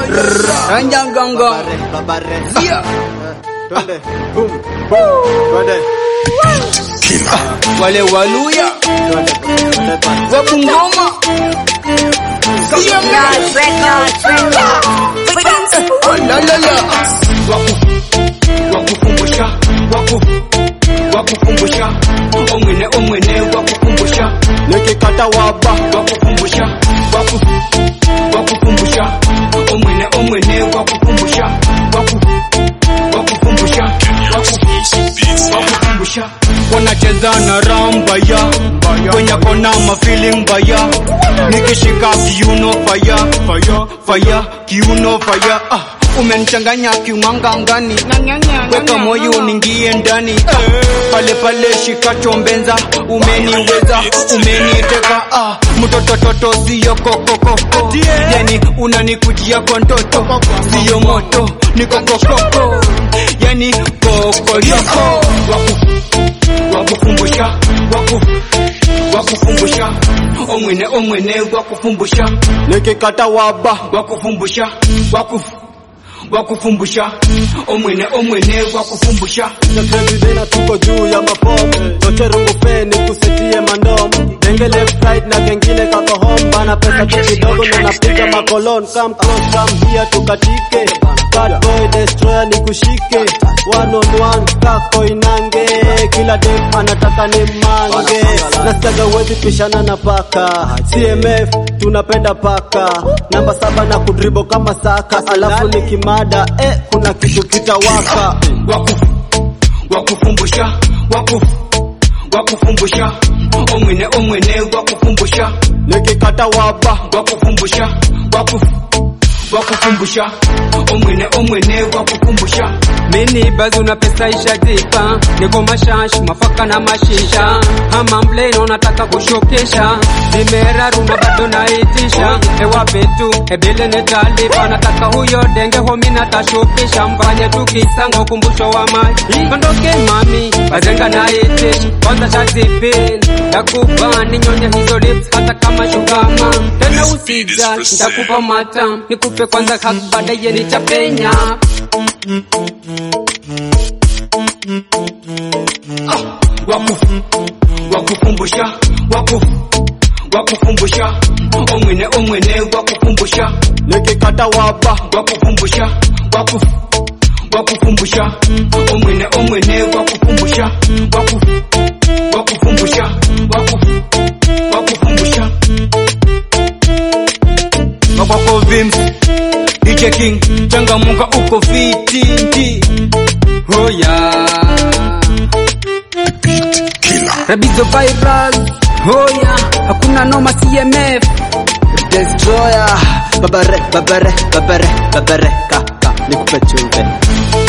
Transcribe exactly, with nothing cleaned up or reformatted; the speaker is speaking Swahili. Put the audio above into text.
Ranja Gongo. Yeah. Twende. Boom. Twende. Wale waluya. Wapu ngoma. Oh la la la. Waku wakukumbusha, waku wakukumbusha, omwene omwene wakukumbusha, Nikikata waba wakukumbusha, waku wakukumbusha, omwene omwene wakukumbusha, waku wakukumbusha, wakukumbusha. Wanacheza na ramba ya kwenye kona ma feeling baya, nikishika kiuno fire fire fire kiuno fire. Ah, umenichanganya kiumanga ngani, weka moyo ningie ndani. Ah, pale pale shika chombenza, umeniweza umeniteka. Ah, mtoto toto sio kokoko, yani unanikujia kwa ndoto, sio moto niko kokoko, yani koko yoko. Waku wakukumbusha, waku wakukumbusha, omwene omwene wakukumbusha, Nikikata waba wakukumbusha, waku wakukumbusha, omwene omwene wakukumbusha. Everyday tuko juu ya mapom Toche rungu feni kusetie mandom Denge left right na kengine kako home Bana pesa tu kidogo na napiga makolon Come close, come here tukatike Bad boy destroyer ni kushike One on one kako inange Kila dem anataka ni mange Nastaga wezi pishana na paka C M F tunapenda paka Namba saba na kudribo kama saka Alafu ni kimada eh kuna kitu kitawaka Waku wakukumbusha, waku wakukumbusha, omwene omwene wakukumbusha, Nikikata waba wakukumbusha, waku wakukumbusha, omwene omwene wakukumbusha. Mini bazu na pesa ishajipa, niko mashash mafaka na mashisha, hama mbleno nataka kushokesha, nimeraru na bado naitisha, ewa petu ebile netalipa, nataka huyo denge homi natashokesha, mfanye tukisanga ukumbusho wa maji, kondoke mami bazenga naitisha, kwanza shazipin takubani nyonye hizo lips hata kama shugama, tena usija nitakupa matam, nikupe kwanza hak baadaye nitapenya. Ah, waku wakukumbusha, waku wakukumbusha, omwene omwene wakukumbusha, Nikikata waba wakukumbusha, waku wakukumbusha, omwene omwene wakukumbusha, waku wakukumbusha, waku wakukumbusha. Wako Vims D J King changamuka uko fiti. Oh yeah, Rabizo Virus. Oh yeah, hakuna noma C M F Destroyer Babare, babare, babare, babare Kaka, nikupe chumbe